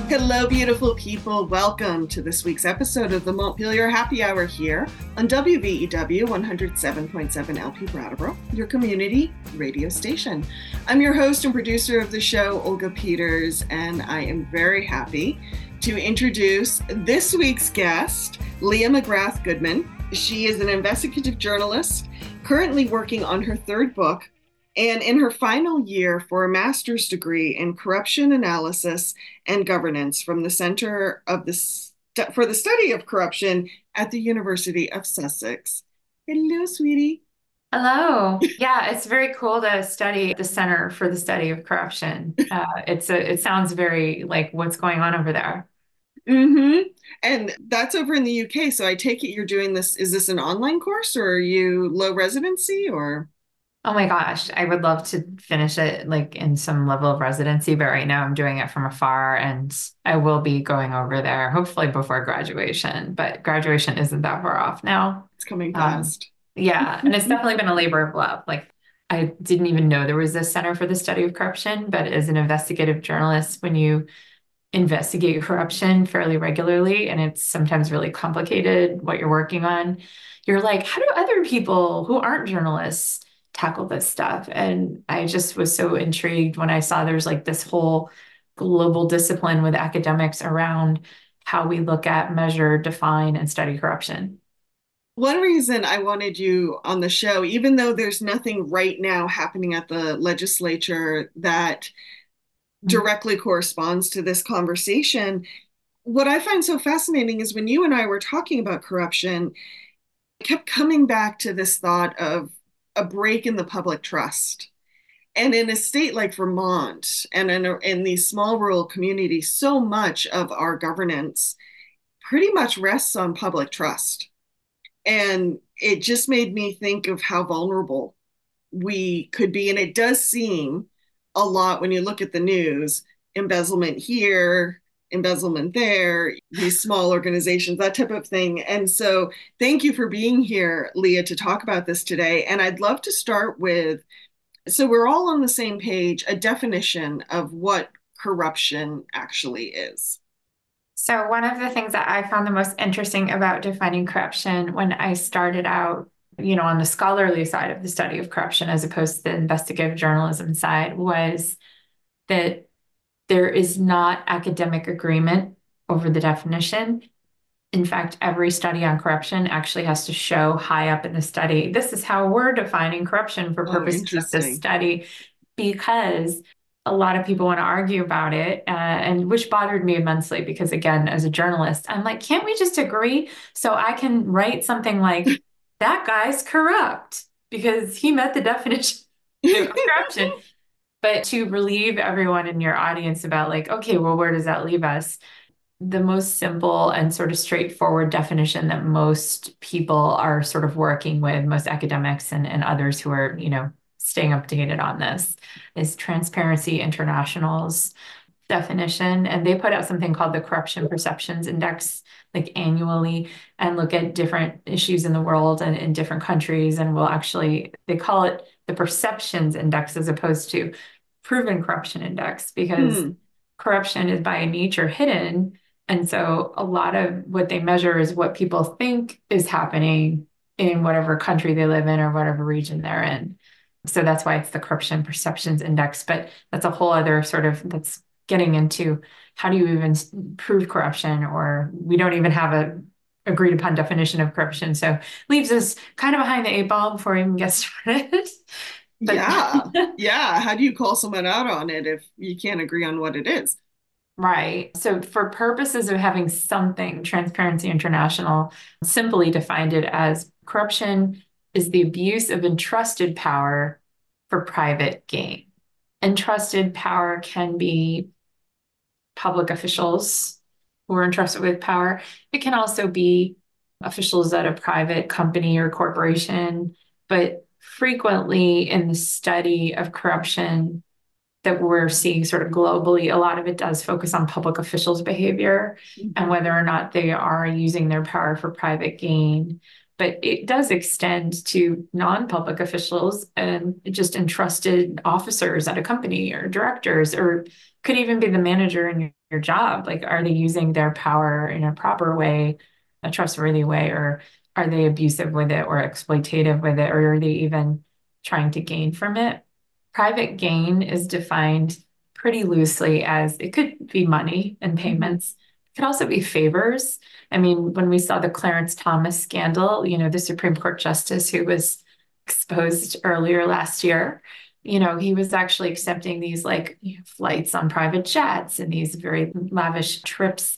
Hello, beautiful people. Welcome to this week's episode of the Montpelier Happy Hour here on WVEW 107.7 LP Brattleboro, your community radio station. I'm your host and producer of the show, Olga Peters, and I am very happy to introduce this week's guest, Leah McGrath Goodman. She is an investigative journalist currently working on her third book and in her final year for a master's degree in corruption analysis and governance from the Center for the Study of Corruption at the University of Sussex. Hello, sweetie. Hello. Yeah, it's very cool to study the Center for the Study of Corruption. It sounds very like what's going on over there. Mm-hmm. And that's over in the UK. So I take it you're doing this. Is this an online course or are you low residency or? Oh my gosh, I would love to finish it like in some level of residency, but right now I'm doing it from afar and I will be going over there hopefully before graduation, but graduation isn't that far off now. It's coming Um, fast. yeah, and it's definitely been a labor of love. Like I didn't even know there was a Center for the Study of Corruption, but as an investigative journalist, when you investigate corruption fairly regularly, and it's sometimes really complicated what you're working on. You're like, how do other people who aren't journalists tackle this stuff? And I just was so intrigued when I saw there's like this whole global discipline with academics around how we look at, measure, define, and study corruption. One reason I wanted you on the show, even though there's nothing right now happening at the legislature that directly corresponds to this conversation, what I find so fascinating is when you and I were talking about corruption, I kept coming back to this thought of a break in the public trust. And in a state like Vermont and in these small rural communities, so much of our governance pretty much rests on public trust. And it just made me think of how vulnerable we could be. And it does seem a lot when you look at the news, embezzlement here, embezzlement there, these small organizations, that type of thing. And so thank you for being here, Leah, to talk about this today. And I'd love to start with, so we're all on the same page, a definition of what corruption actually is. So, one of the things that I found the most interesting about defining corruption when I started out, on the scholarly side of the study of corruption as opposed to the investigative journalism side was that there is not academic agreement over the definition. In fact, every study on corruption actually has to show high up in the study, this is how we're defining corruption for Oh, purposes of this interesting. study, because a lot of people want to argue about it, and which bothered me immensely because, again, as a journalist, I'm like, can't we just agree so I can write something like, that guy's corrupt because he met the definition of corruption? But to relieve everyone in your audience about, like, okay, well, where does that leave us? The most simple and sort of straightforward definition that most people are sort of working with, most academics and others who are, staying updated on this, is Transparency International's definition. And they put out something called the Corruption Perceptions Index, like annually, and look at different issues in the world and in different countries. And they call it the Perceptions Index as opposed to Proven Corruption Index, because Hmm. corruption is by nature hidden. And so a lot of what they measure is what people think is happening in whatever country they live in or whatever region they're in. So that's why it's the Corruption Perceptions Index. But that's a whole other sort of, that's getting into how do you even prove corruption, or we don't even have a agreed upon definition of corruption. So leaves us kind of behind the eight ball before we even get started. But Yeah. Yeah. How do you call someone out on it if you can't agree on what it is? right. So for purposes of having something, Transparency International simply defined it as corruption is the abuse of entrusted power for private gain. Entrusted power can be public officials who are entrusted with power. It can also be officials at a private company or corporation, but frequently in the study of corruption that we're seeing sort of globally, a lot of it does focus on public officials' behavior and Mhm. whether or not they are using their power for private gain. But it does extend to non-public officials and just entrusted officers at a company or directors, or could even be the manager in your job? Like, are they using their power in a proper way, a trustworthy way, or are they abusive with it or exploitative with it, or are they even trying to gain from it? Private gain is defined pretty loosely as it could be money and Mhm. payments. It could also be favors. I mean, when we saw the Clarence Thomas scandal, the Supreme Court justice who was exposed earlier last year, he was actually accepting these like flights on private jets and these very lavish trips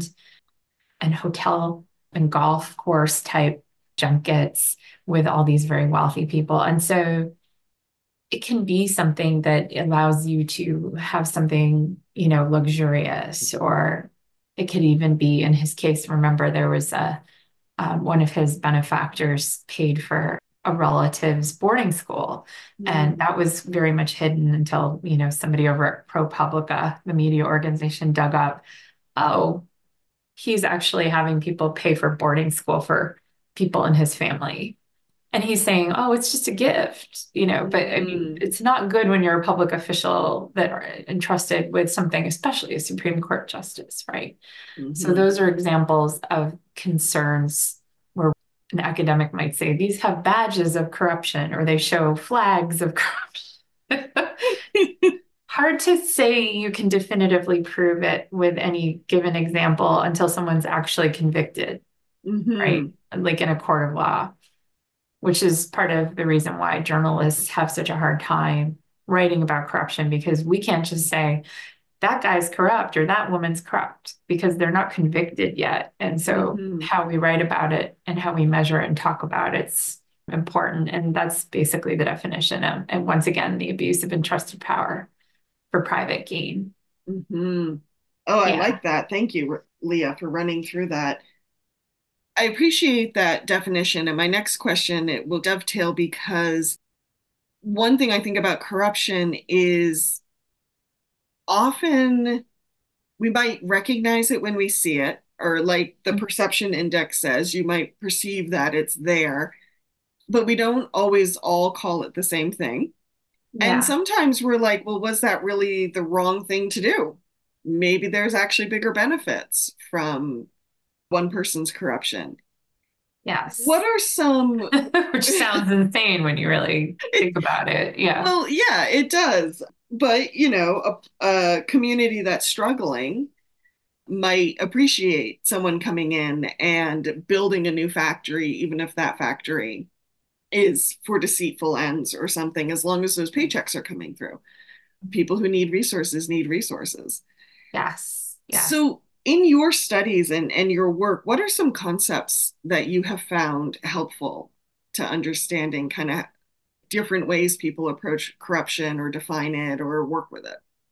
and hotel and golf course type junkets with all these very wealthy people. And so it can be something that allows you to have something, luxurious, or it could even be, in his case, remember there was one of his benefactors paid for a relative's boarding school. And Mm. that was very much hidden until, somebody over at ProPublica, the media organization, dug up, oh, he's actually having people pay for boarding school for people in his family. And he's saying, oh, it's just a gift, but I mean, Mhm. it's not good when you're a public official that are entrusted with something, especially a Supreme Court justice, right? So Mhm. those are examples of concerns where an academic might say these have badges of corruption or they show flags of corruption. Hard to say you can definitively prove it with any given example until someone's actually convicted, right? Mhm. Like in a court of law, which is part of the reason why journalists have such a hard time writing about corruption, because we can't just say that guy's corrupt or that woman's corrupt because they're not convicted yet. And so Mhm. how we write about it and how we measure it and talk about it's important. And that's basically the definition of, and once again, the abuse of entrusted power for private gain. Mhm. Oh, I Yeah. like that. Thank you, Leah, for running through that. I appreciate that definition. And my next question, it will dovetail because one thing I think about corruption is often we might recognize it when we see it, or like the perception index says, you might perceive that it's there, but we don't always all call it the same thing. And Yeah. sometimes we're like, well, was that really the wrong thing to do? Maybe there's actually bigger benefits from one person's corruption. What Yes. are some, Which sounds insane when you really think about it. Yeah. well, yeah, it does. But, a community that's struggling might appreciate someone coming in and building a new factory, even if that factory is for deceitful ends or something, as long as those paychecks are coming through. People who need resources need resources. Yes. Yes. So, in your studies and your work, what are some concepts that you have found helpful to understanding kind of different ways people approach corruption or define it or work with it?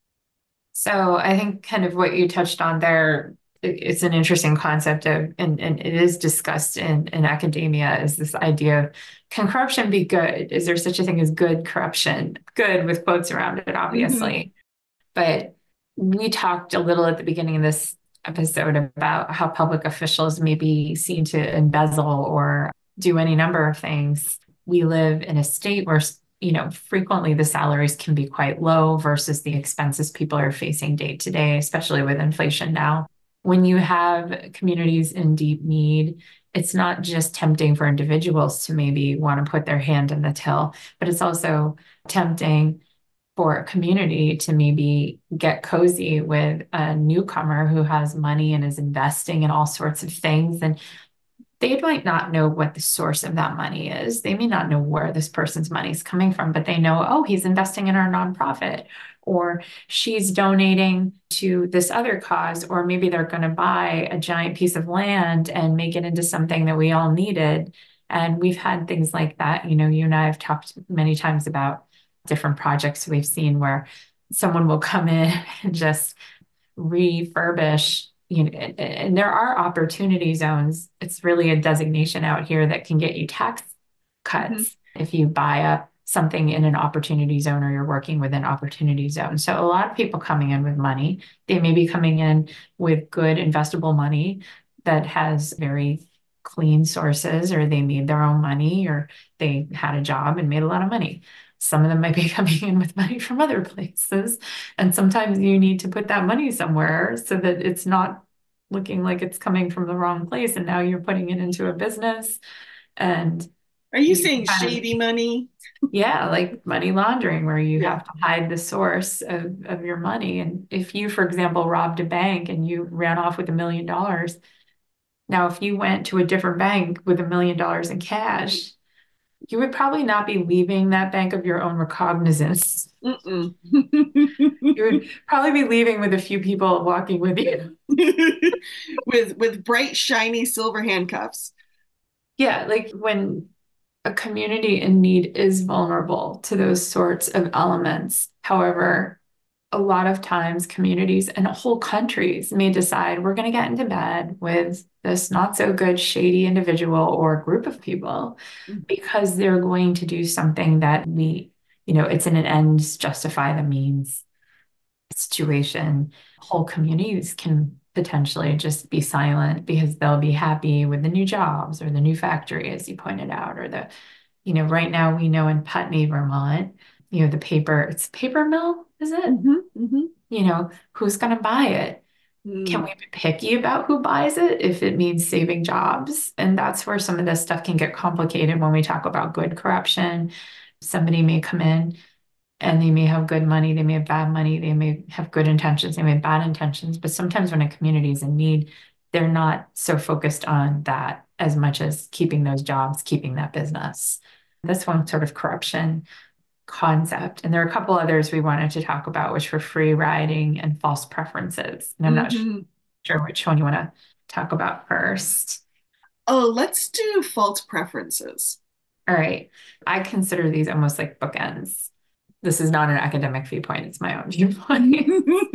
So I think kind of what you touched on there, it's an interesting concept of, and it is discussed in academia, is this idea of, can corruption be good? Is there such a thing as good corruption? Good with quotes around it, Mm-hmm. obviously. But we talked a little at the beginning of this episode about how public officials may be seen to embezzle or do any number of things. We live in a state where, frequently the salaries can be quite low versus the expenses people are facing day to day, especially with inflation now. When you have communities in deep need, it's not just tempting for individuals to maybe want to put their hand in the till, but it's also tempting for a community to maybe get cozy with a newcomer who has money and is investing in all sorts of things. And they might not know what the source of that money is. They may not know where this person's money is coming from, but they know, oh, he's investing in our nonprofit, or she's donating to this other cause, or maybe they're going to buy a giant piece of land and make it into something that we all needed. And we've had things like that. You and I have talked many times about different projects we've seen where someone will come in and just refurbish, and there are opportunity zones. It's really a designation out here that can get you tax Mm-hmm. cuts if you buy up something in an opportunity zone or you're working with an opportunity zone. So a lot of people coming in with money, they may be coming in with good investable money that has very clean sources, or they made their own money, or they had a job and made a lot of money. Some of them might be coming in with money from other places. And sometimes you need to put that money somewhere so that it's not looking like it's coming from the wrong place. And now you're putting it into a business and Are you you saying kind of, shady money? yeah, like money laundering, where you Yeah. have to hide the source of your money. And if you, for example, robbed a bank and you ran off with $1 million, now if you went to a different bank with $1 million in cash, you would probably not be leaving that bank of your own recognizance. Mm-mm. You would probably be leaving with a few people walking with you. With bright, shiny silver handcuffs. Yeah, like when a community in need is vulnerable to those sorts of elements. However, a lot of times communities and whole countries may decide we're going to get into bed with this not so good, shady individual or group of people because they're going to do something that it's an ends justify the means situation. Whole communities can potentially just be silent because they'll be happy with the new jobs or the new factory, as you pointed out, or right now we know in Putney, Vermont, the it's paper mill, is it? Mm-hmm, mm-hmm. Who's going to buy it? Can Mm. we be picky about who buys it if it means saving jobs? And that's where some of this stuff can get complicated when we talk about good corruption. Somebody may come in and they may have good money, they may have bad money, they may have good intentions, they may have bad intentions. But sometimes when a community is in need, they're not so focused on that as much as keeping those jobs, keeping that business. This one sort of corruption concept. And there are a couple others we wanted to talk about, which were free riding and false preferences. And I'm not Mm-hmm. sure which one you want to talk about first. Oh, let's do false preferences. All right. I consider these almost like bookends. This is not an academic viewpoint, it's my own viewpoint.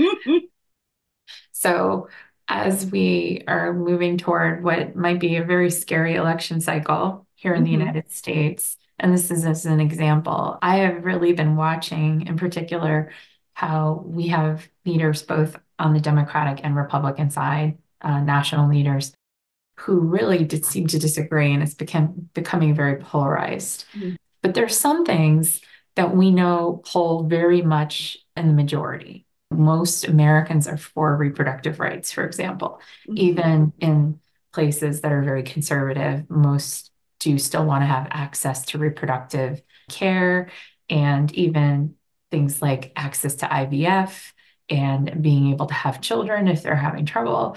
So, as we are moving toward what might be a very scary election cycle here in the Mm-hmm. United States, and this is as an example, I have really been watching in particular how we have leaders both on the Democratic and Republican side, national leaders, who really did seem to disagree, and it's becoming very polarized. But there's some things that we know poll very much in the majority. Most Americans are for reproductive rights, for example. Mm-hmm. Even in places that are very conservative, most do still want to have access to reproductive care and even things like access to IVF and being able to have children if they're having trouble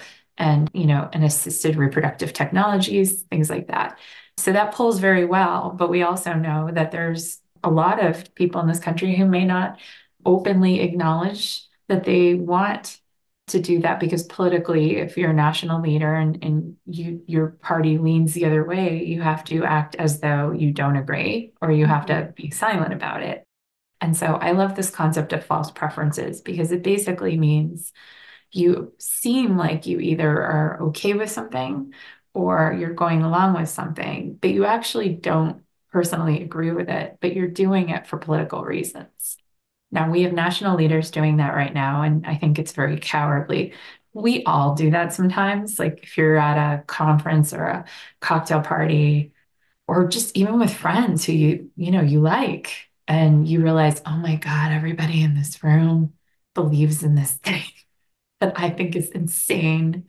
and assisted reproductive technologies, things like that. So that pulls very well, but we also know that there's a lot of people in this country who may not openly acknowledge that they want to do that because politically, if you're a national leader and your party leans the other way, you have to act as though you don't agree or you have Mm-hmm. to be silent about it. And so I love this concept of false preferences because it basically means you seem like you either are okay with something or you're going along with something, but you actually don't personally agree with it, but you're doing it for political reasons. Now, we have national leaders doing that right now, and I think it's very cowardly. We all do that sometimes. Like if you're at a conference or a cocktail party, or just even with friends who you like, and you realize, oh my God, everybody in this room believes in this thing that I think is insane.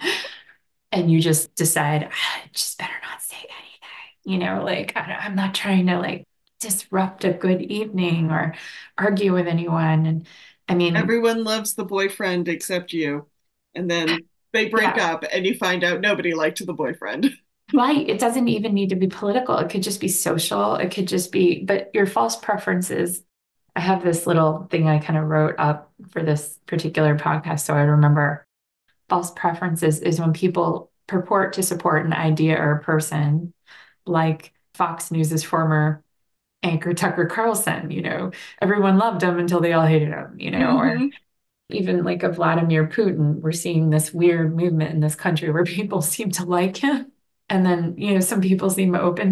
And you just decide, I just better not say anything. Like I'm not trying to like disrupt a good evening or argue with anyone. And I mean, Everyone loves the boyfriend except you. And then they break yeah, up and you find out nobody liked the boyfriend. right. It doesn't even need to be political. It could just be social. It could just be, but your false preferences. I have this little thing I kind of wrote up for this particular podcast. So I remember false preferences is when people purport to support an idea or a person, like Fox News's former anchor Tucker Carlson. Everyone loved him until they all hated him, or Mm-hmm. even like a Vladimir Putin. We're seeing this weird movement in this country where people seem to like him. And then, some people seem open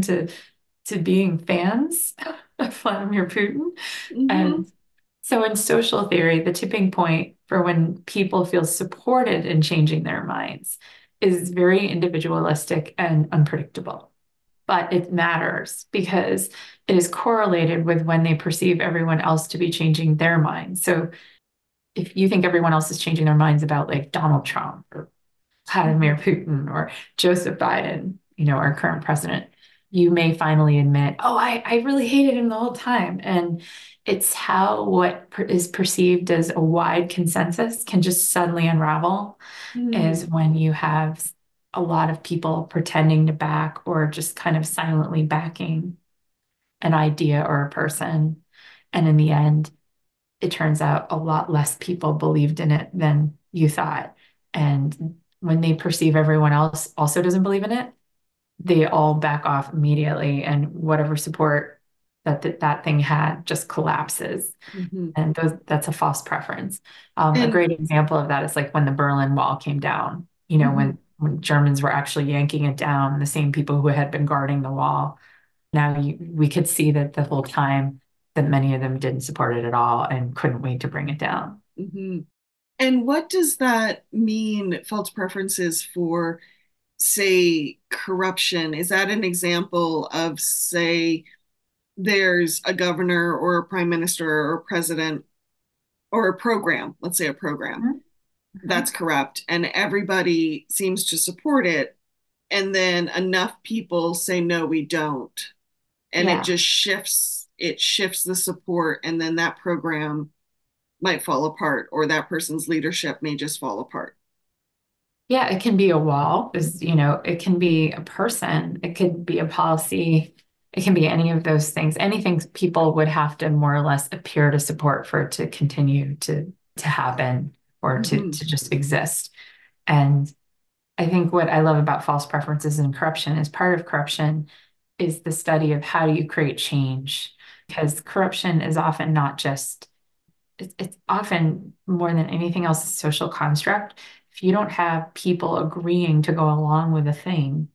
to being fans of Vladimir Putin. Mm-hmm. And so in social theory, the tipping point for when people feel supported in changing their minds is very individualistic and unpredictable. but it matters because it is correlated with when they perceive everyone else to be changing their minds. So if you think everyone else is changing their minds about like Donald Trump or Vladimir Putin or Joseph Biden, our current president, you may finally admit, oh, I really hated him the whole time. And it's how what is perceived as a wide consensus can just suddenly unravel is Mm-hmm. when you have a lot of people pretending to back or just kind of silently backing an idea or a person. And in the end, it turns out a lot less people believed in it than you thought. And when they perceive everyone else also doesn't believe in it, they all back off immediately, and whatever support that thing had just collapses. Mm-hmm. And that's a false preference. A And great example of that is like when the Berlin Wall came down, mhm. when Germans were actually yanking it down, the same people who had been guarding the wall. Now we could see that the whole time that many of them didn't support it at all and couldn't wait to bring it down. Mm-hmm. And what does that mean, false preferences for, say, corruption? Is that an example of, say, there's a governor or a prime minister or a president or a program, let's say a program Mhm. that's corrupt and everybody seems to support it, and then enough people say, no, we don't. And it Yeah. just it shifts the support, and then that program might fall apart or that person's leadership may just fall apart. Yeah, it can be a wall, it can be a person, it could be a policy, it can be any of those things. Anything people would have to more or less appear to support for it to continue to happen or to Mm-hmm. to just exist. And I think what I love about false preferences and corruption is part of corruption is the study of how do you create change? Because corruption is often not just it's often more than anything else a social construct. If you don't have people agreeing to go along with a thing,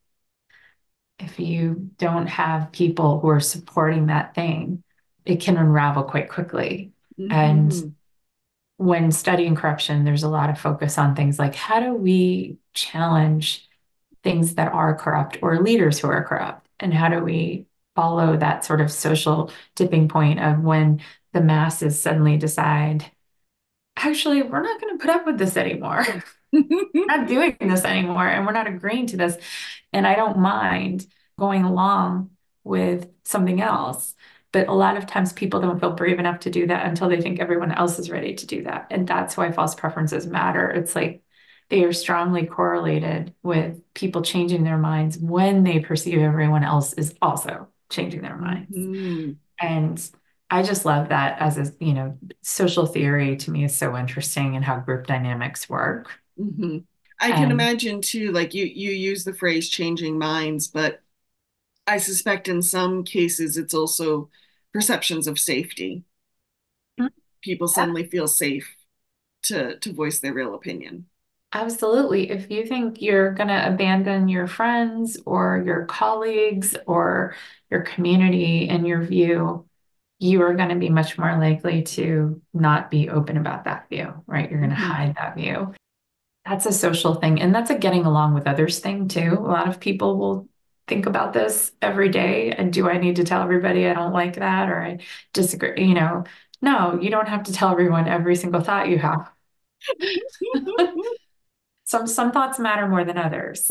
if you don't have people who are supporting that thing, it can unravel quite quickly. And Mm-hmm. when studying corruption, there's a lot of focus on things like how do we challenge things that are corrupt or leaders who are corrupt? And how do we follow that sort of social tipping point of when the masses suddenly decide, actually, we're not going to put up with this anymore. We're not doing this anymore, and we're not agreeing to this. And I don't mind going along with something else. But a lot of times people don't feel brave enough to do that until they think everyone else is ready to do that. And that's why false preferences matter. It's like they are strongly correlated with people changing their minds when they perceive everyone else is also changing their minds. Mm-hmm. And I just love that as social theory to me is so interesting and how group dynamics work. Mm-hmm. I can And imagine too, like you use the phrase changing minds, but I suspect in some cases it's also perceptions of safety. People yeah, suddenly feel safe to voice their real opinion. absolutely. If you think you're going to abandon your friends or your colleagues or your community and your view, you are going to be much more likely to not be open about that view, right? You're going to Mm-hmm. hide that view. That's a social thing. And that's a getting along with others thing too. A lot of people will think about this every day. And do I need to tell everybody I don't like that or I disagree? No, you don't have to tell everyone every single thought you have. Some thoughts matter more than others.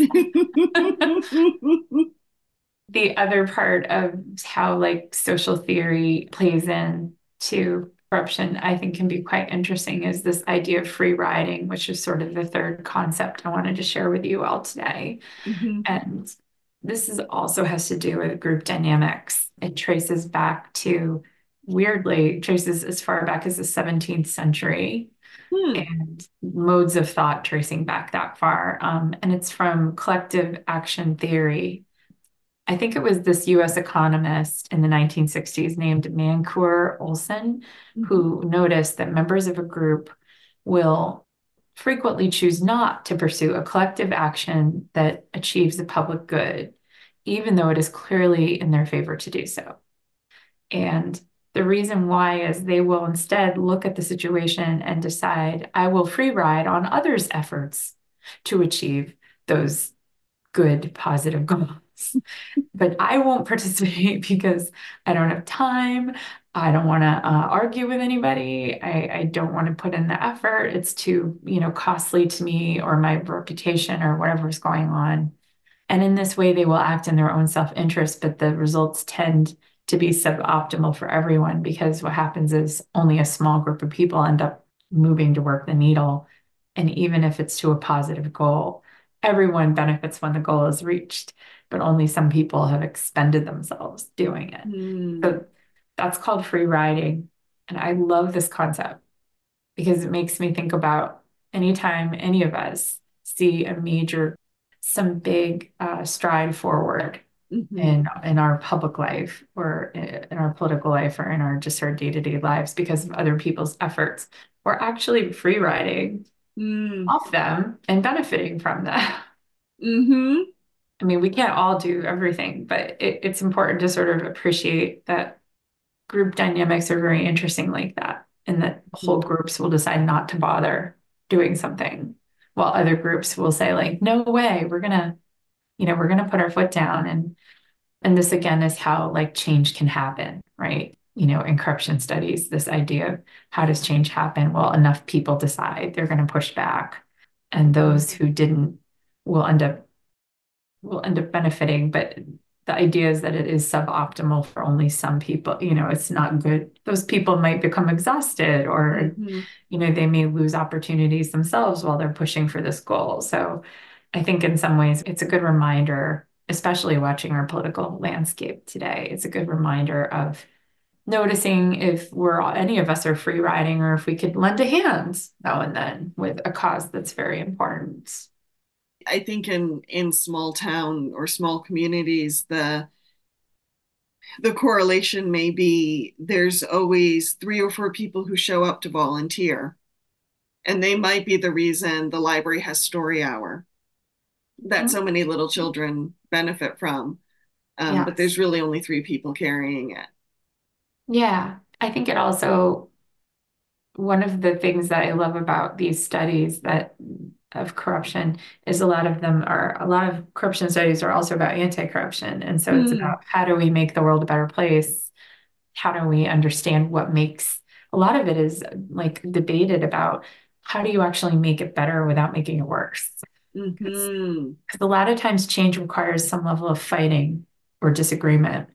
The other part of how like social theory plays in to corruption, I think can be quite interesting is this idea of free riding, which is sort of the third concept I wanted to share with you all today. Mm-hmm. And this is also has to do with group dynamics. It traces back to, weirdly, traces as far back as the 17th century Hmm. and modes of thought tracing back that far. And it's from collective action theory. I think it was this US economist in the 1960s named Mancur Olson Mm-hmm. who noticed that members of a group will frequently choose not to pursue a collective action that achieves the public good, even though it is clearly in their favor to do so. And the reason why is they will instead look at the situation and decide, I will free ride on others' efforts to achieve those good, positive goals. But I won't participate because I don't have time. I don't want to argue with anybody. I don't want to put in the effort. It's too, costly to me or my reputation or whatever's going on. And in this way, they will act in their own self-interest, but the results tend to be suboptimal for everyone because what happens is only a small group of people end up moving to work the needle. And even if it's to a positive goal, everyone benefits when the goal is reached, but only some people have expended themselves doing it. Mm. So that's called free riding. And I love this concept because it makes me think about anytime any of us see some big stride forward Mhm. in our public life or in our political life or in our day-to-day lives because of other people's efforts. We're actually free riding Mm. off them and benefiting from them. Mhm. I mean, we can't all do everything, but it's important to sort of appreciate that group dynamics are very interesting like that, and that whole groups will decide not to bother doing something, while other groups will say, like, no way, we're gonna put our foot down. And this again is how like change can happen, right? In corruption studies, this idea of how does change happen? Well, enough people decide they're going to push back, and those who didn't will end up benefiting. But the idea is that it is suboptimal for only some people. It's not good. Those people might become exhausted, or Mhm. they may lose opportunities themselves while they're pushing for this goal. So I think in some ways it's a good reminder, especially watching our political landscape today. It's a good reminder of noticing if any of us are free riding, or if we could lend a hand now and then with a cause that's very important. I think in small town or small communities, the correlation may be there's always three or four people who show up to volunteer, and they might be the reason the library has story hour that so many little children benefit from. But there's Yes. really only three people carrying it. Yeah. I think it also, one of the things that I love about these studies that of corruption is a lot of corruption studies are also about anti-corruption. And so it's Mm. about how do we make the world a better place? How do we understand what makes, a lot of it is like debated about how do you actually make it better without making it worse? Because Hmm. a lot of times change requires some level of fighting or disagreement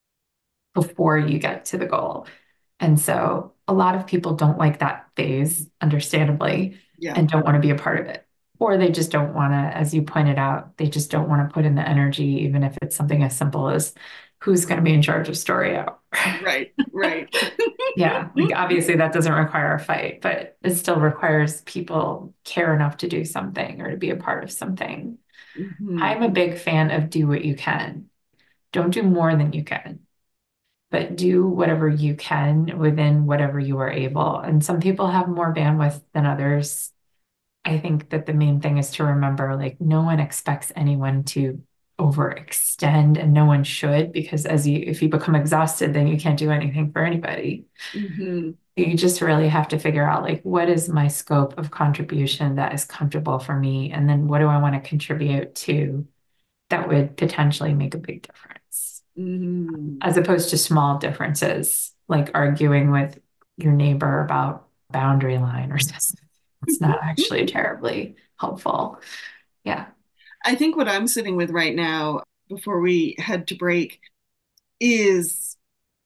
before you get to the goal. And so a lot of people don't like that phase, understandably, Yeah. and don't want to be a part of it. Or they just don't want to, as you pointed out, they just don't want to put in the energy, even if it's something as simple as who's going to be in charge of story hour. Right. Right. Yeah, like obviously that doesn't require a fight, but it still requires people care enough to do something or to be a part of something. Hmm. I'm a big fan of do what you can. Don't do more than you can, but do whatever you can within whatever you are able. And some people have more bandwidth than others. I think that the main thing is to remember, like, no one expects anyone to overextend, and no one should, because if you become exhausted, then you can't do anything for anybody. Hmm. You just really have to figure out, like, what is my scope of contribution that is comfortable for me? And then what do I want to contribute to that would potentially make a big difference, Hmm. as opposed to small differences, like arguing with your neighbor about boundary line or something. It's not actually terribly helpful. Yeah. I think what I'm sitting with right now before we head to break is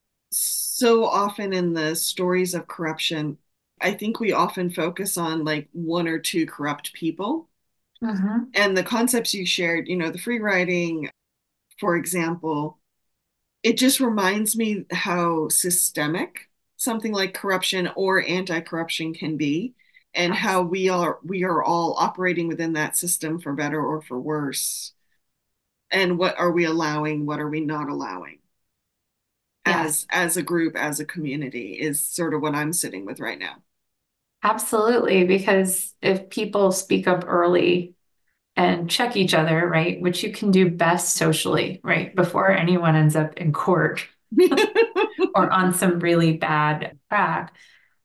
so often in the stories of corruption, I think we often focus on like one or two corrupt people. Hmm. And the concepts you shared, the free riding, for example, it just reminds me how systemic something like corruption or anti-corruption can be, and how we are all operating within that system for better or for worse. And what are we allowing, what are we not allowing Yes, as a group, as a community, is sort of what I'm sitting with right now. absolutely. Because if people speak up early and check each other, right, which you can do best socially, right, before anyone ends up in court or on some really bad track,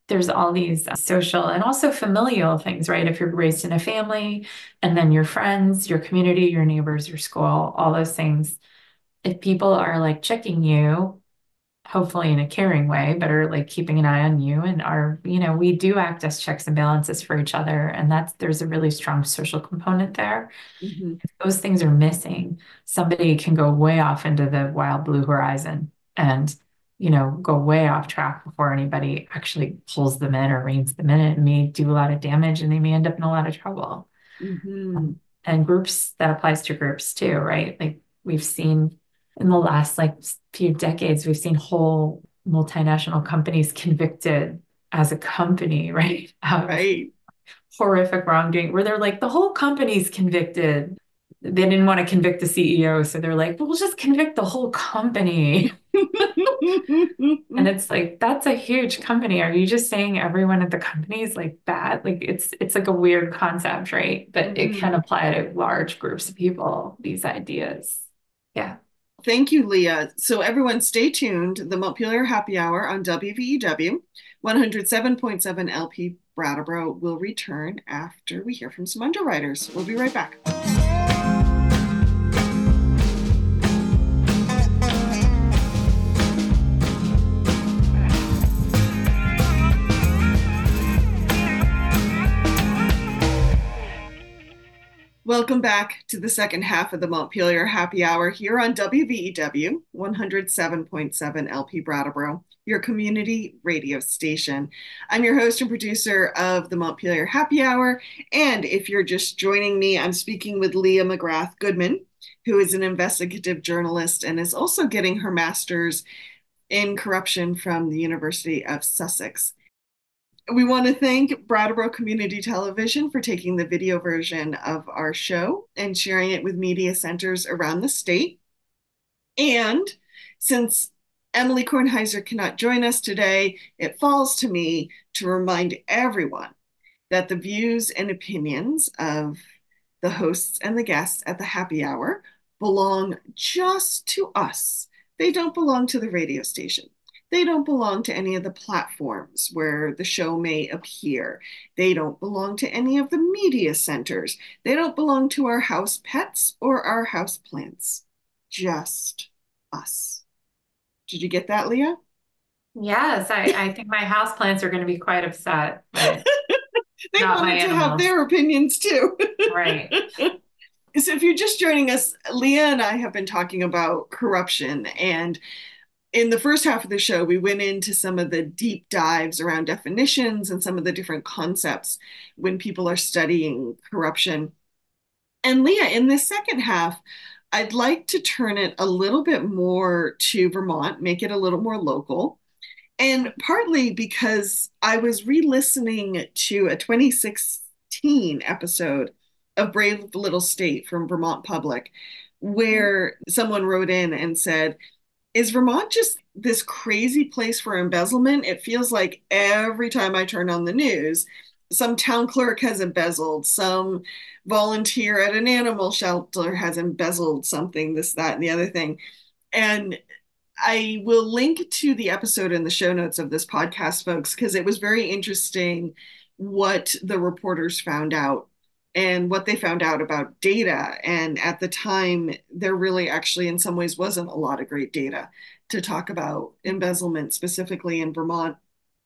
there's all these social and also familial things, right? If you're raised in a family and then your friends, your community, your neighbors, your school, all those things, if people are like checking you, hopefully in a caring way, but are like keeping an eye on you and are, we do act as checks and balances for each other. And there's a really strong social component there. Mm-hmm. If those things are missing, somebody can go way off into the wild blue horizon and, go way off track before anybody actually pulls them in or reins them in. It may do a lot of damage and they may end up in a lot of trouble. Mm-hmm. And groups, that applies to groups too, right? Like we've seen in the last like few decades, we've seen whole multinational companies convicted as a company, right? Of Right. horrific wrongdoing where they're like, the whole company's convicted. They didn't want to convict the CEO. So they're like, well, we'll just convict the whole company. And it's like, that's a huge company. Are you just saying everyone at the company is like bad? Like it's like a weird concept, right? But it can Mhm. apply to large groups of people, these ideas. Yeah. Thank you, Leah. So, everyone, stay tuned. The Montpelier Happy Hour on WVEW 107.7 LP Brattleboro will return after we hear from some underwriters. We'll be right back. Welcome back to the second half of the Montpelier Happy Hour here on WVEW 107.7 LP Brattleboro, your community radio station. I'm your host and producer of the Montpelier Happy Hour. And if you're just joining me, I'm speaking with Leah McGrath Goodman, who is an investigative journalist and is also getting her master's in corruption from the University of Sussex. We want to thank Brattleboro Community Television for taking the video version of our show and sharing it with media centers around the state. And since Emily Kornheiser cannot join us today, it falls to me to remind everyone that the views and opinions of the hosts and the guests at the happy hour belong just to us. They don't belong to the radio station. They don't belong to any of the platforms where the show may appear. They don't belong to any of the media centers. They don't belong to our house pets or our house plants. Just us. Did you get that, Leah? Yes, I think my houseplants are going to be quite upset, but They not my wanted to have animals. their opinions too. Right. So, if you're just joining us, Leah and I have been talking about corruption. And in the first half of the show, we went into some of the deep dives around definitions and some of the different concepts when people are studying corruption. And Leah, in this second half, I'd like to turn it a little bit more to Vermont, make it a little more local. And partly because I was re listening to a 2016 episode of Brave Little State from Vermont Public, where someone wrote in and said, is Vermont just this crazy place for embezzlement? It feels like every time I turn on the news, some town clerk has embezzled, some volunteer at an animal shelter has embezzled something, this, that, and the other thing. And I will link to the episode in the show notes of this podcast, folks, because it was very interesting what the reporters found out and what they found out about data. And at the time, there really actually, in some ways, wasn't a lot of great data to talk about embezzlement, specifically in Vermont.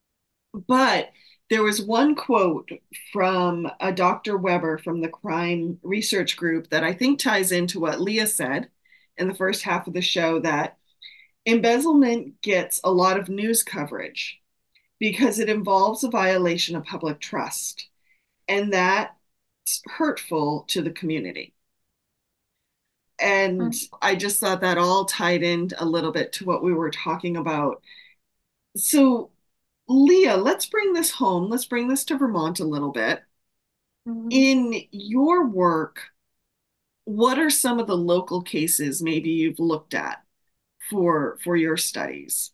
But there was one quote from a Dr. Weber from the Crime Research Group that I think ties into what Leah said in the first half of the show, that embezzlement gets a lot of news coverage because it involves a violation of public trust, and that's hurtful to the community. And I just thought that all tied in a little bit to what we were talking about. So, Leah, let's bring this home. Let's bring this to Vermont a little bit. Mhm. In your work, what are some of the local cases maybe you've looked at for your studies?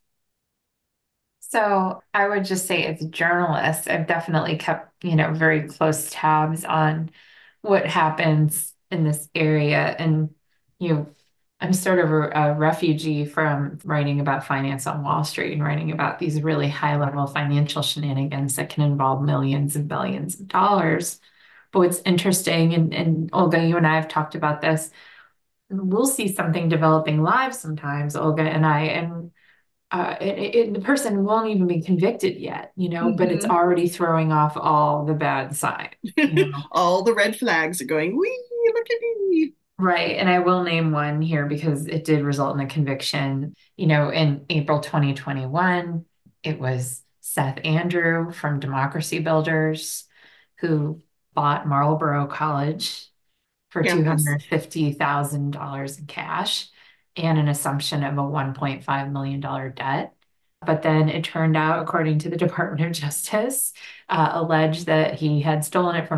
So I would just say as a journalist, I've definitely kept, very close tabs on what happens in this area. And, you I'm sort of a refugee from writing about finance on Wall Street and writing about these really high level financial shenanigans that can involve millions and billions of dollars. But what's interesting, and Olga, you and I have talked about this, we'll see something developing live sometimes, Olga and I, and the person won't even be convicted yet, but it's Hmm. already throwing off all the bad signs. All the red flags are going, wee, look at me. Right. And I will name one here because it did result in a conviction. In April 2021, it was Seth Andrew from Democracy Builders who bought Marlborough College for Campus. $250,000 in cash and an assumption of a $1.5 million debt. But then it turned out, according to the Department of Justice, alleged that he had stolen it from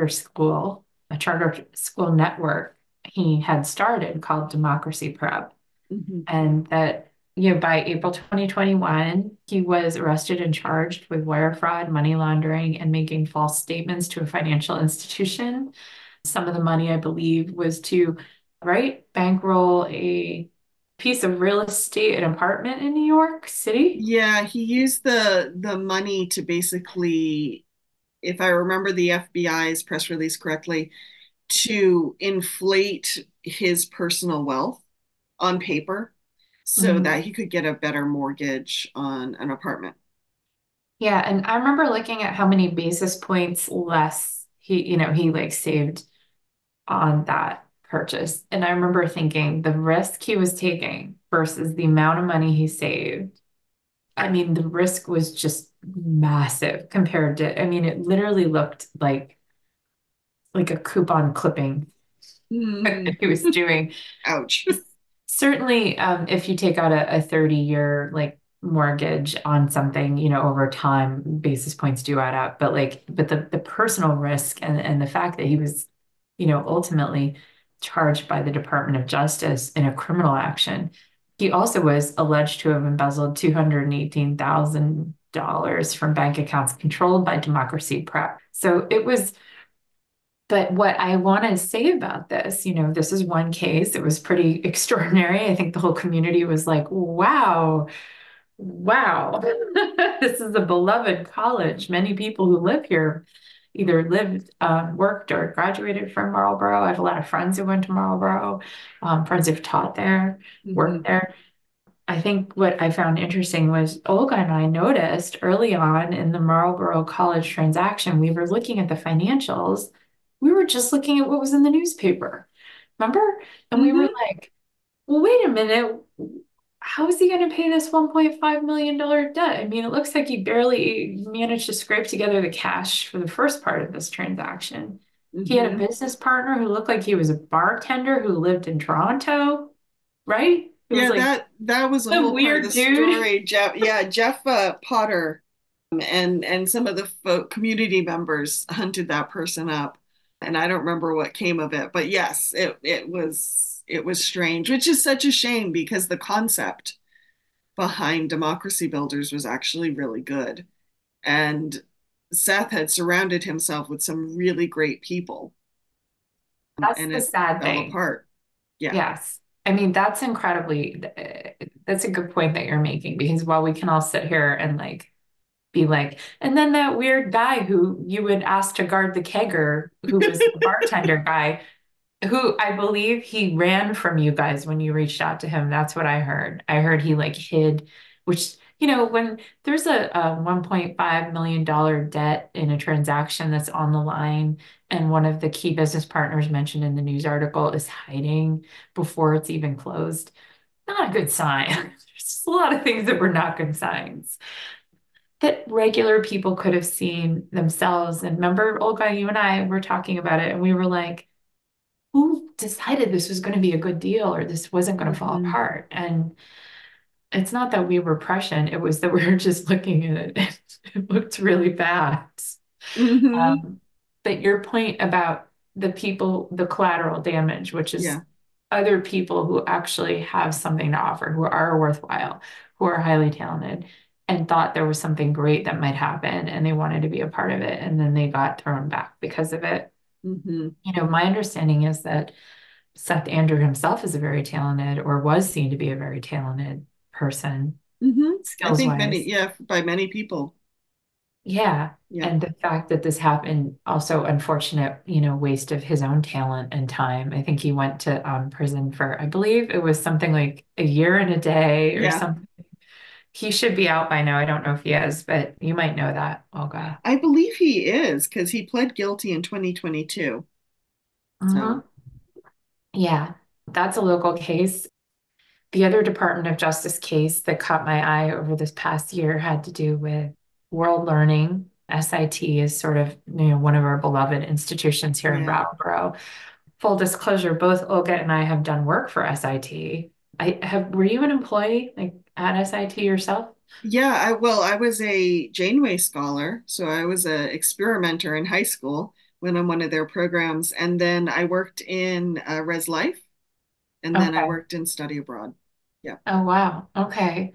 a charter school network he had started called Democracy Prep. Hmm. And that, by April 2021, he was arrested and charged with wire fraud, money laundering, and making false statements to a financial institution. Some of the money, I believe, was to, right, bankroll a piece of real estate, an apartment in New York City. Yeah, he used the money to basically, if I remember the FBI's press release correctly, to inflate his personal wealth on paper so Mhm. that he could get a better mortgage on an apartment. Yeah, and I remember looking at how many basis points less he like saved on that purchase. And I remember thinking the risk he was taking versus the amount of money he saved. I mean, the risk was just massive compared to, I mean, it literally looked like a coupon clipping that Hmm. he was doing. Ouch. Certainly, if you take out a 30-year like mortgage on something, over time, basis points do add up. But the personal risk and the fact that he was, ultimately charged by the Department of Justice in a criminal action. He also was alleged to have embezzled $218,000 from bank accounts controlled by Democracy Prep. So it was but what I want to say about this, this is one case. It was pretty extraordinary. I think the whole community was like, wow, wow, this is a beloved college. Many people who live here either lived, worked, or graduated from Marlborough. I have a lot of friends who went to Marlborough, friends who've taught there, worked Hmm. there. I think what I found interesting was Olga and I noticed early on in the Marlborough College transaction, we were looking at the financials. We were just looking at what was in the newspaper. Remember? And we were Hmm. like, well, wait a minute. How is he going to pay this $1.5 million debt? I mean, it looks like he barely managed to scrape together the cash for the first part of this transaction. He had a Hmm. business partner who looked like he was a bartender who lived in Toronto, right? It was Yeah, like that was a a whole part of weird the dude. story. Jeff Potter and some of the community members hunted that person up, and I don't remember what came of it, but yes, it was strange, which is such a shame because the concept behind Democracy Builders was actually really good, and Seth had surrounded himself with some really great people, That's and the it sad fell thing. apart. Yeah. Yes. I mean, that's a good point that you're making because while we can all sit here and like be like, and then that weird guy who you would ask to guard the kegger, who was the bartender guy, who I believe he ran from you guys when you reached out to him. That's what I heard. I heard he like hid, which, when there's a $1.5 million debt in a transaction that's on the line, and one of the key business partners mentioned in the news article is hiding before it's even closed, not a good sign. There's just a lot of things that were not good signs that regular people could have seen themselves. And remember, Olga, you and I were talking about it, and we were like, who decided this was going to be a good deal or this wasn't going to fall Hmm. apart? And it's not that we were prescient, it was that we were just looking at it. It looked really bad. Hmm. Um, but your point about the people, the collateral damage, which is Yeah. other people who actually have something to offer, who are worthwhile, who are highly talented, and thought there was something great that might happen and they wanted to be a part of it, and then they got thrown back because of it. Hmm. My understanding is that Seth Andrew himself is a very talented, or was seen to be a very talented person, I skills think many, wise. yeah, by many people. Yeah. Yeah. And the fact that this happened, also unfortunate, waste of his own talent and time. I think he went to prison for, I believe it was something like a year and a day or Yeah. something. He should be out by now. I don't know if he is, but you might know that, Olga. I believe he is because he pled guilty in 2022. So, Hmm. Yeah, that's a local case. The other Department of Justice case that caught my eye over this past year had to do with World Learning. SIT is sort of, one of our beloved institutions here in yeah. Brattleboro. Full disclosure, both Olga and I have done work for SIT. Were you an employee like at SIT yourself? Yeah, I was a Janeway scholar, so I was a experimenter in high school when on one of their programs, and then I worked in Res Life, and then I Okay. worked in study abroad. Yeah. Oh, wow. Okay.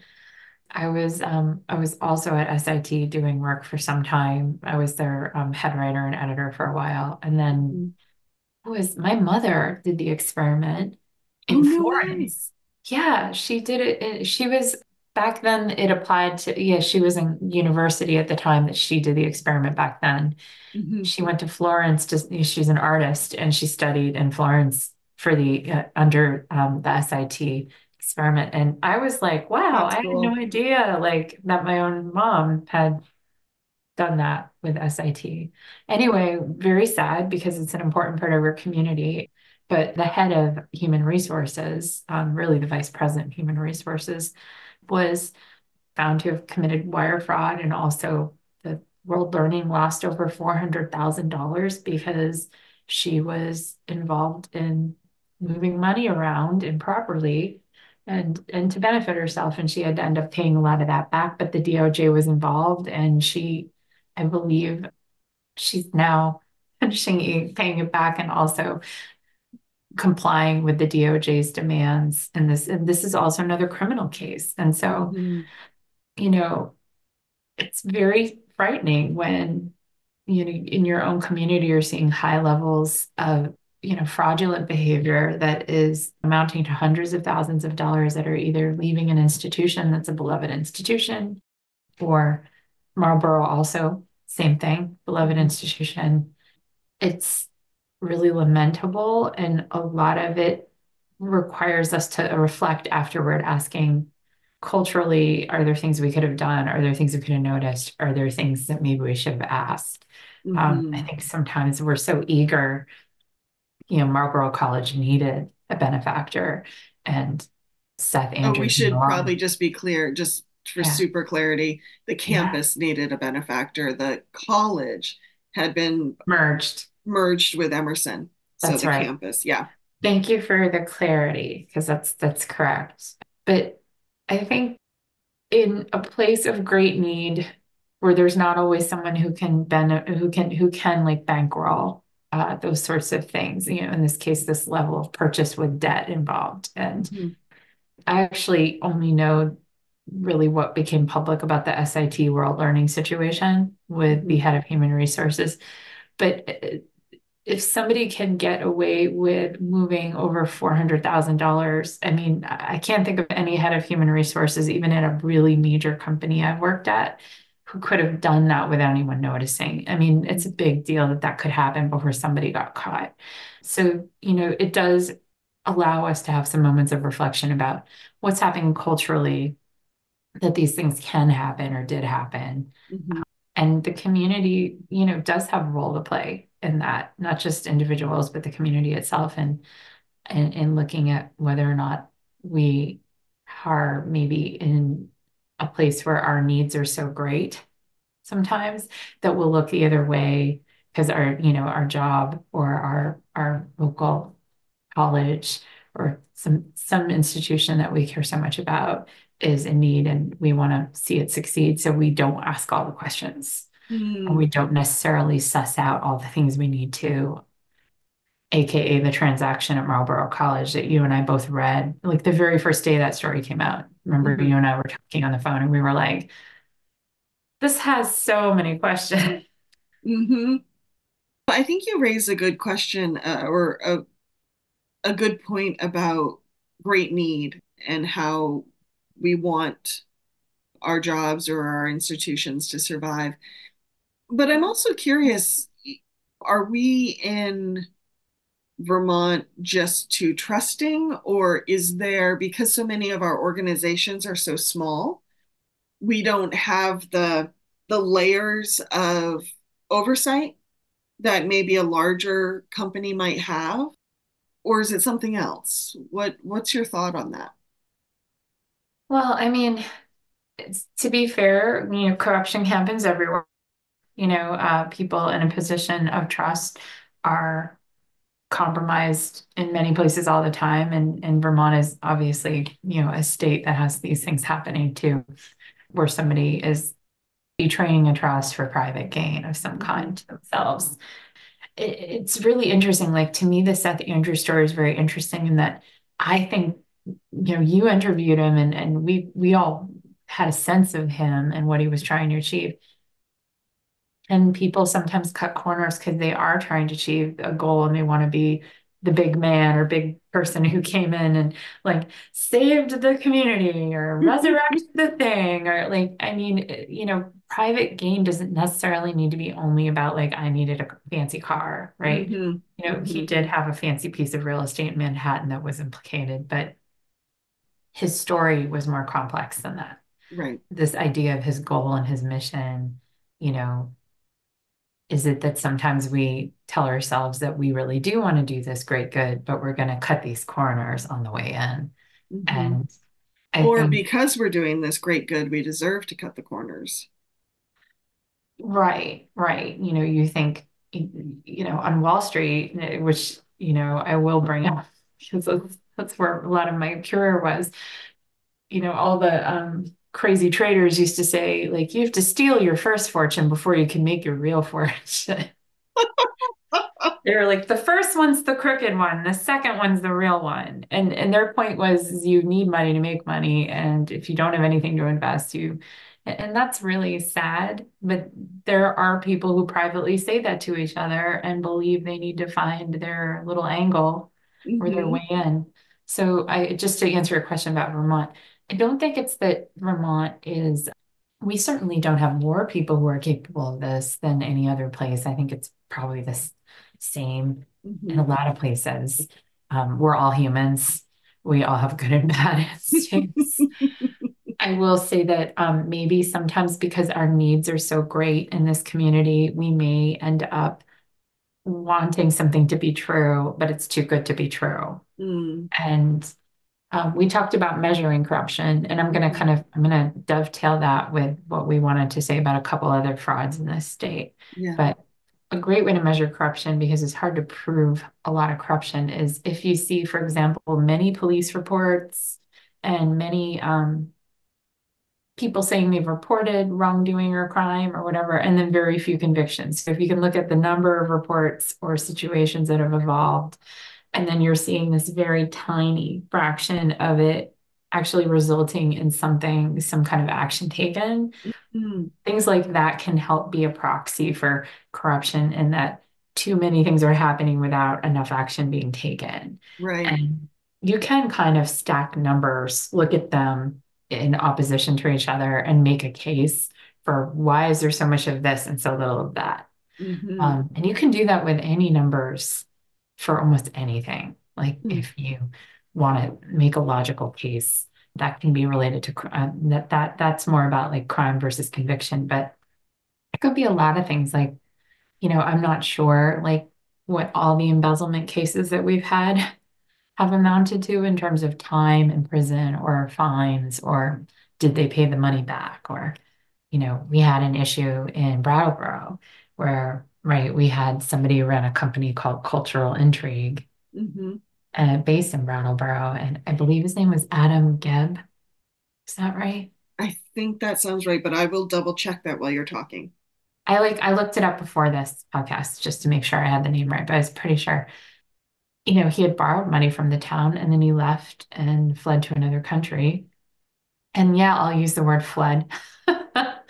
I was also at SIT doing work for some time. I was their head writer and editor for a while. And then Mhm. my mother did the experiment Oh, in no way. Florence. Yeah, she did it. She was back then it applied to, yeah, she was in university at the time that she did the experiment back then. Hmm. She went to Florence to, she's an artist and she studied in Florence for the under the SIT experiment. And I was like, wow, That's I had no cool. idea like that my own mom had done that with SIT. Anyway, very sad because it's an important part of our community. But the head of human resources, really the vice president of human resources, was found to have committed wire fraud, and also the World Learning lost over $400,000 because she was involved in moving money around improperly and to benefit herself, and she had to end up paying a lot of that back, but the DOJ was involved, and I believe she's now paying it back and also complying with the DOJ's demands, and this is also another criminal case. And so, Hmm. you know, it's very frightening when, in your own community, you're seeing high levels of, fraudulent behavior that is amounting to hundreds of thousands of dollars that are either leaving an institution that's a beloved institution, or Marlboro also, same thing, beloved Hmm. institution. It's really lamentable, and a lot of it requires us to reflect afterward, asking culturally, are there things we could have done? Are there things we could have noticed? Are there things that maybe we should have asked? I Hmm. think sometimes we're so eager, Marlborough College needed a benefactor, and Seth Oh, we Andrews no should longer. probably just be clear, just for Yeah, super clarity. The yeah, campus needed a benefactor. The college had been merged. merged with Emerson. So That's the right. campus, yeah. Thank you for the clarity, because that's correct. But I think in a place of great need where there's not always someone who can like bankroll those sorts of things, in this case, this level of purchase with debt involved. And Mhm. I actually only know really what became public about the SIT World Learning situation with the Mhm. head of human resources. But if somebody can get away with moving over $400,000, I mean, I can't think of any head of human resources, even at a really major company I've worked at, who could have done that without anyone noticing. I mean, it's a big deal that that could happen before somebody got caught. So, it does allow us to have some moments of reflection about what's happening culturally, that these things can happen or did happen. Mhm. And the community, does have a role to play in that, not just individuals, but the community itself, and looking at whether or not we are maybe in a place where our needs are so great sometimes that we'll look the other way because our job or our local college or some institution that we care so much about is in need, and we want to see it succeed. So we don't ask all the questions, and Mm. we don't necessarily suss out all the things we need to, AKA the transaction at Marlborough College that you and I both read. Like the very first day that story came out. Remember, Mhm. you and I were talking on the phone and we were like, this has so many questions. Mhm. I think you raised a good question, or a good point about great need and how we want our jobs or our institutions to survive. But I'm also curious, are we in Vermont just too trusting, or is there, because so many of our organizations are so small, we don't have the layers of oversight that maybe a larger company might have, or is it something else? What's your thought on that? Well, I mean, to be fair, corruption happens everywhere. People in a position of trust are compromised in many places all the time. And Vermont is obviously, a state that has these things happening too, where somebody is betraying a trust for private gain of some Mm-hmm. kind to themselves. It's really interesting. Like to me, the Seth Andrews story is very interesting in that I think, you interviewed him and we all had a sense of him and what he was trying to achieve. And people sometimes cut corners because they are trying to achieve a goal and they want to be the big man or big person who came in and like saved the community or resurrected the thing or like, I mean, private gain doesn't necessarily need to be only about like, I needed a fancy car, right? Mm-hmm. He Mm-hmm. did have a fancy piece of real estate in Manhattan that was implicated, but his story was more complex than that. Right. This idea of his goal and his mission, you know, is it that sometimes we tell ourselves that we really do want to do this great good, but we're going to cut these corners on the way in? Mm-hmm. And I Or think, because we're doing this great good, we deserve to cut the corners. right, right. You think, on Wall Street, which, I will bring up because that's where a lot of my career was, all the crazy traders used to say, like, you have to steal your first fortune before you can make your real fortune. They're like, the first one's the crooked one, the second one's the real one. And their point was is you need money to make money. And if you don't have anything to invest, and that's really sad. But there are people who privately say that to each other and believe they need to find their little angle or their Mm-hmm. way in. So I just to answer your question about Vermont, I don't think it's that Vermont is, we certainly don't have more people who are capable of this than any other place. I think it's probably this same in Mm-hmm. a lot of places. We're all humans. We all have good and bad instincts. I will say that maybe sometimes because our needs are so great in this community, we may end up wanting something to be true, but it's too good to be true. Mm. And we talked about measuring corruption, and Mm-hmm. I'm going to dovetail that with what we wanted to say about a couple other frauds in this state. Yeah. But a great way to measure corruption, because it's hard to prove a lot of corruption, is if you see, for example, many police reports and many people saying they've reported wrongdoing or crime or whatever, and then very few convictions. So if you can look at the number of reports or situations that have evolved, and then you're seeing this very tiny fraction of it actually resulting in something, some kind of action taken. Mm. Things like that can help be a proxy for corruption in that too many things are happening without enough action being taken. Right. And you can kind of stack numbers, look at them in opposition to each other and make a case for why is there so much of this and so little of that. Mm-hmm. And you can do that with any numbers for almost anything. Like Mm. if you want to make a logical case that can be related to that's more about like crime versus conviction, but it could be a lot of things. Like, I'm not sure like what all the embezzlement cases that we've had have amounted to in terms of time in prison or fines or did they pay the money back or we had an issue in Brattleboro where, right, we had somebody who ran a company called Cultural Intrigue, Mm-hmm. based in Brattleboro, and I believe his name was Adam Gebb. Is that right? I think that sounds right, but I will double check that while you're talking. I looked it up before this podcast just to make sure I had the name right, but I was pretty sure. He had borrowed money from the town and then he left and fled to another country. And yeah, I'll use the word fled.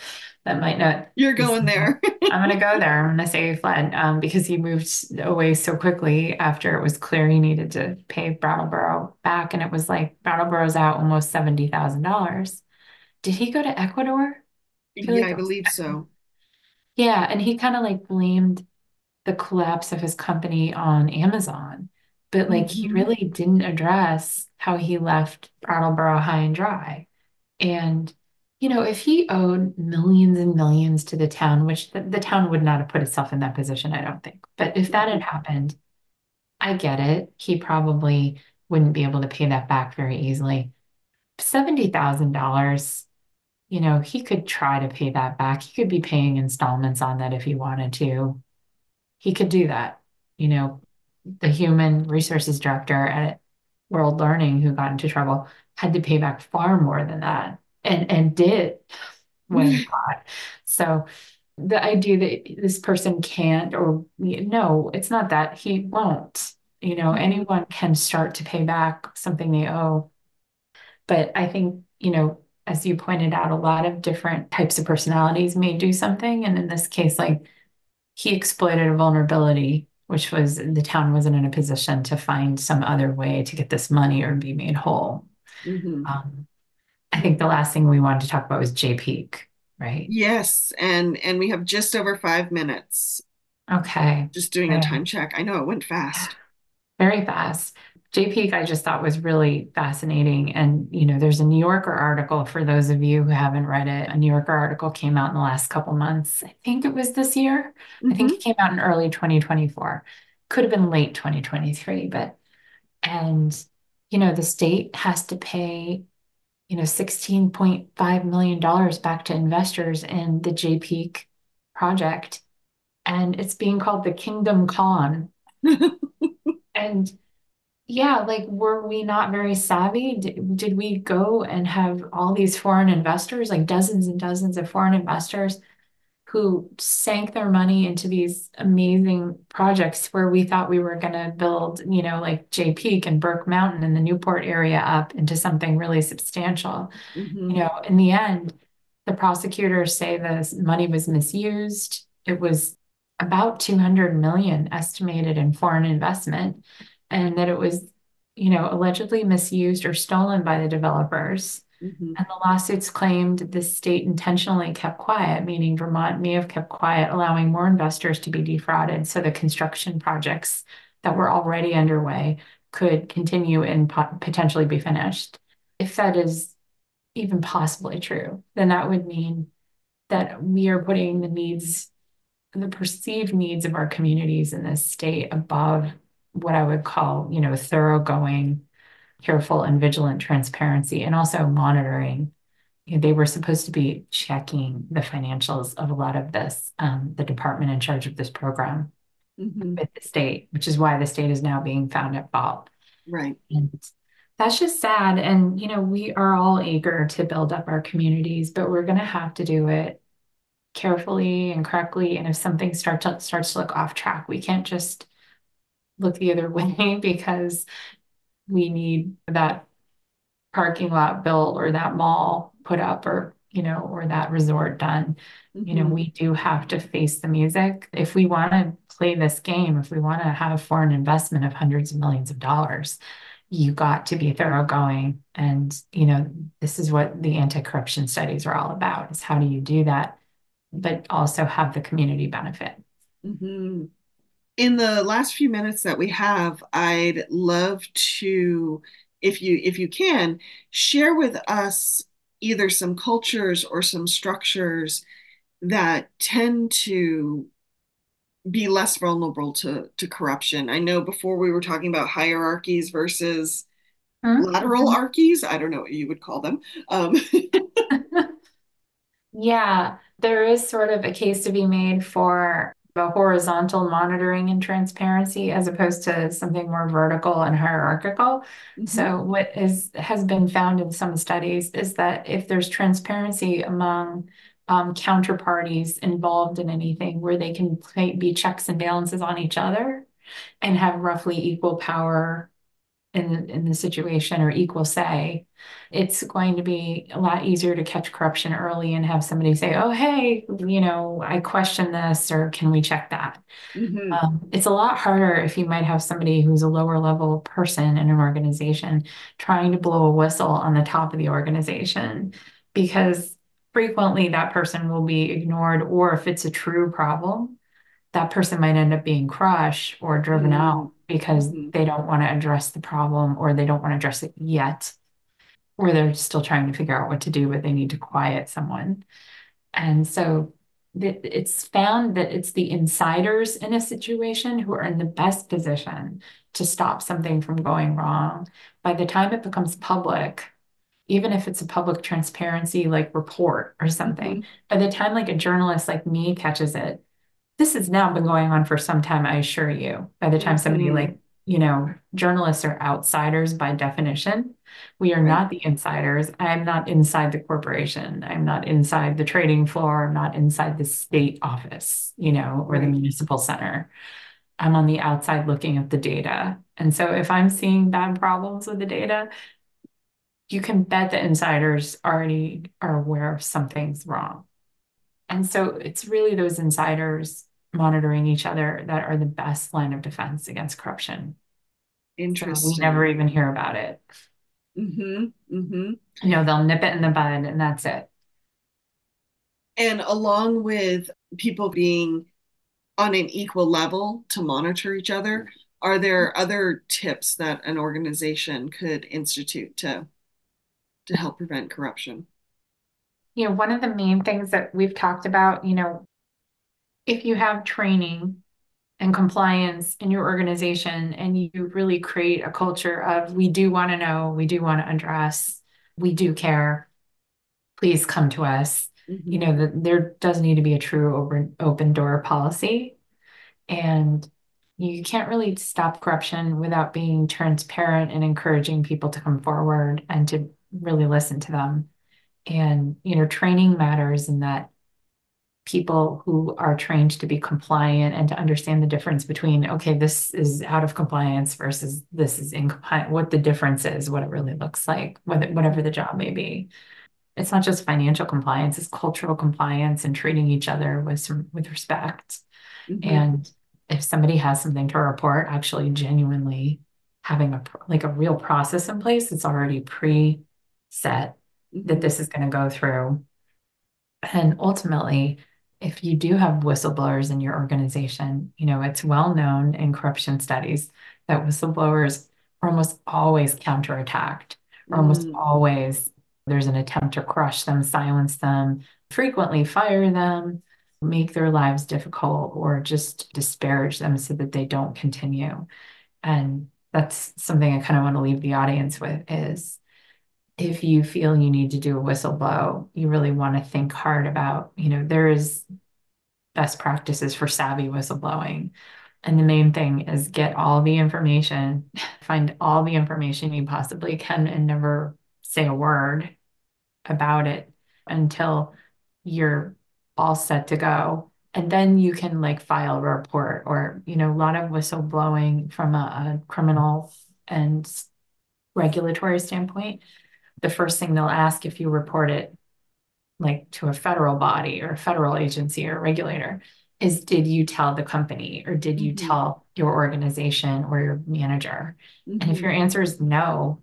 That might not You're be going something. there. I'm going to go there. I'm going to say he fled because he moved away so quickly after it was clear he needed to pay Brattleboro back. And it was like Brattleboro's out almost $70,000. Did he go to Ecuador? I feel Yeah, like I it was believe Ecuador. so. Yeah. And he kind of like blamed the collapse of his company on Amazon. But like he Hmm. really didn't address how he left Brattleboro high and dry. And, if he owed millions and millions to the town, which the town would not have put itself in that position, I don't think. But if that had Hmm. happened, I get it. He probably wouldn't be able to pay that back very easily. $70,000, he could try to pay that back. He could be paying installments on that if he wanted to. He could do that. You know, the human resources director at World Learning who got into trouble had to pay back far more than that and did when caught. So the idea that this person can't or no, it's not that he won't. Hmm. Anyone can start to pay back something they owe. But I think, as you pointed out, a lot of different types of personalities may do something. And in this case, like he exploited a vulnerability, which was the town wasn't in a position to find some other way to get this money or be made whole. Hmm. Um, I think the last thing we wanted to talk about was Jay Peak, right? Yes, and we have just over 5 minutes. Okay. Just doing All a right. time check. I know it went fast. Very fast. Jay Peak, I just thought was really fascinating. And, there's a New Yorker article for those of you who haven't read it. A New Yorker article came out in the last couple months. I think it was this year. I think it Hmm. came out in early 2024. Could have been late 2023, and, the state has to pay, $16.5 million back to investors in the Jay Peak project. And it's being called the Kingdom Con. And yeah, like, were we not very savvy? Did we go and have all these foreign investors, like dozens and dozens of foreign investors who sank their money into these amazing projects where we thought we were going to build, like Jay Peak and Burke Mountain and the Newport area up into something really substantial? Hmm. In the end, the prosecutors say this money was misused. It was about 200 million estimated in foreign investment, and that it was, allegedly misused or stolen by the developers. Hmm. And the lawsuits claimed the state intentionally kept quiet, meaning Vermont may have kept quiet, allowing more investors to be defrauded so the construction projects that were already underway could continue and potentially be finished. If that is even possibly true, then that would mean that we are putting the perceived needs of our communities in this state above what I would call, thoroughgoing, careful, and vigilant transparency, and also monitoring. They were supposed to be checking the financials of a lot of this, the department in charge of this program Hmm. with the state, which is why the state is now being found at fault. Right. And that's just sad. And, we are all eager to build up our communities, but we're going to have to do it carefully and correctly. And if something starts to look off track, we can't just look the other way because we need that parking lot built or that mall put up or, or that resort done. Hmm. We do have to face the music. If we want to play this game, if we want to have foreign investment of hundreds of millions of dollars, you got to be thoroughgoing. And, this is what the anti-corruption studies are all about, is how do you do that, but also have the community benefit. Hmm. In the last few minutes that we have, I'd love to, if you can, share with us either some cultures or some structures that tend to be less vulnerable to corruption. I know before we were talking about hierarchies versus lateral Mhm. archies. I don't know what you would call them. Um, Yeah, there is sort of a case to be made for the horizontal monitoring and transparency as opposed to something more vertical and hierarchical. mhm. So what has been found in some studies is that if there's transparency among counterparties involved in anything where they can be checks and balances on each other and have roughly equal power in the situation or equal say, it's going to be a lot easier to catch corruption early and have somebody say, oh, hey, I question this, or can we check that? Hmm. It's a lot harder if you might have somebody who's a lower level person in an organization trying to blow a whistle on the top of the organization, because frequently that person will be ignored, or if it's a true problem, that person might end up being crushed or driven out because Hmm. they don't want to address the problem, or they don't want to address it yet, or they're still trying to figure out what to do, but they need to quiet someone. And so it's found that it's the insiders in a situation who are in the best position to stop something from going wrong. By the time it becomes public, even if it's a public transparency like report or Hmm. something, by the time like a journalist like me catches it, this has now been going on for some time, I assure you. By the time somebody Hmm. like, journalists are outsiders by definition. We are Right. not the insiders. I'm not inside the corporation. I'm not inside the trading floor. I'm not inside the state office, or the Right. municipal center. I'm on the outside looking at the data. And so if I'm seeing bad problems with the data, you can bet the insiders already are aware of something's wrong. And so it's really those insiders monitoring each other that are the best line of defense against corruption. So we never Interesting. even hear about it. Hmm. Hmm. They'll nip it in the bud and that's it. And along with people being on an equal level to monitor each other, are there other tips that an organization could institute to help prevent corruption? One of the main things that we've talked about, if you have training and compliance in your organization and you really create a culture of we do want to know, we do want to address, we do care, please come to us. Hmm. That there does need to be a true open door policy. And you can't really stop corruption without being transparent and encouraging people to come forward and to really listen to them. And, training matters in that people who are trained to be compliant and to understand the difference between, okay, this is out of compliance versus this is in compliance, what the difference is, what it really looks like, whatever the job may be. It's not just financial compliance, it's cultural compliance and treating each other with respect. Hmm. And if somebody has something to report, actually genuinely having a real process in place that's already pre-set that Hmm. this is going to go through. And ultimately, if you do have whistleblowers in your organization, it's well known in corruption studies that whistleblowers are almost always counterattacked, or almost Mm. always there's an attempt to crush them, silence them, frequently fire them, make their lives difficult, or just disparage them so that they don't continue. And that's something I kind of want to leave the audience with is if you feel you need to do a whistle blow, you really want to think hard about, there is best practices for savvy whistleblowing. And the main thing is get all the information, find all the information you possibly can, and never say a word about it until you're all set to go. And then you can like file a report or, a lot of whistleblowing from a criminal and regulatory standpoint. The first thing they'll ask if you report it like to a federal body or a federal agency or regulator is did you tell the company or did you Hmm. tell your organization or your manager? And if Hmm. your answer is no,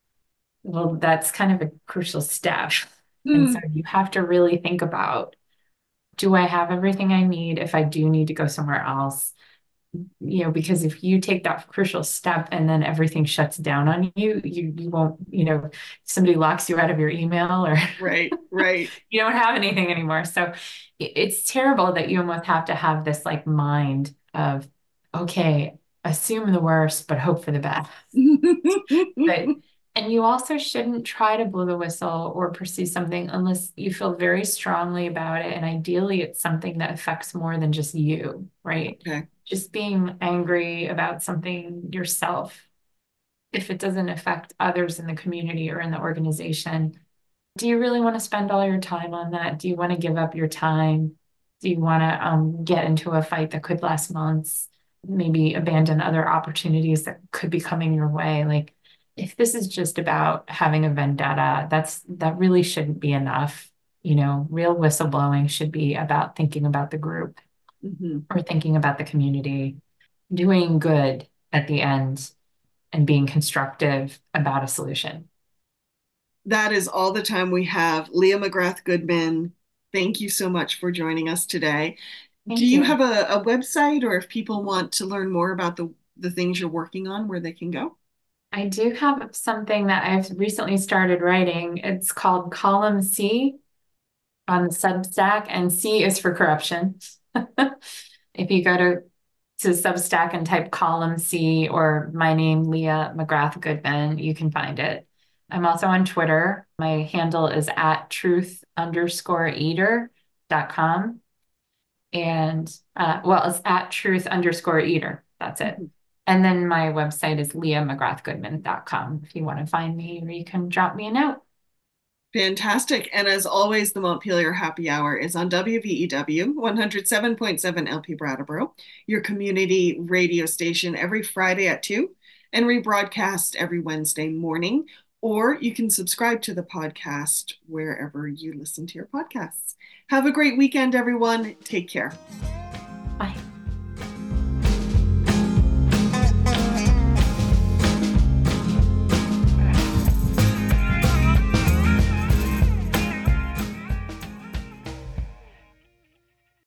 well, that's kind of a crucial step. And so Hmm. you have to really think about, do I have everything I need if I do need to go somewhere else? Because if you take that crucial step and then everything shuts down on you, you won't, somebody locks you out of your email or Right, right. you don't have anything anymore. So it's terrible that you almost have to have this like mind of, okay, assume the worst, but hope for the best. But and you also shouldn't try to blow the whistle or pursue something unless you feel very strongly about it. And ideally, it's something that affects more than just you, right? Okay. Just being angry about something yourself, if it doesn't affect others in the community or in the organization, do you really want to spend all your time on that? Do you want to give up your time? Do you want to get into a fight that could last months? Maybe abandon other opportunities that could be coming your way? Like, if this is just about having a vendetta, that really shouldn't be enough. Real whistleblowing should be about thinking about the group Mm-hmm. or thinking about the community, doing good at the end and being constructive about a solution. That is all the time we have. Leah McGrath Goodman, thank you so much for joining us today. Do Thank you you. have a website, or if people want to learn more about the things you're working on, where they can go? I do have something that I've recently started writing. It's called Column C on Substack, and C is for corruption. If you go to Substack and type Column C or my name, Leah McGrath Goodman, you can find it. I'm also on Twitter. My handle is at truth_eater.com. And well, it's at truth_eater. That's it. Mm-hmm. And then my website is leahmcgrathgoodman.com. If you want to find me, or you can drop me a note. Fantastic. And as always, the Montpelier Happy Hour is on WVEW 107.7 LP Brattleboro, your community radio station every Friday at 2 and rebroadcast every Wednesday morning. Or you can subscribe to the podcast wherever you listen to your podcasts. Have a great weekend, everyone. Take care.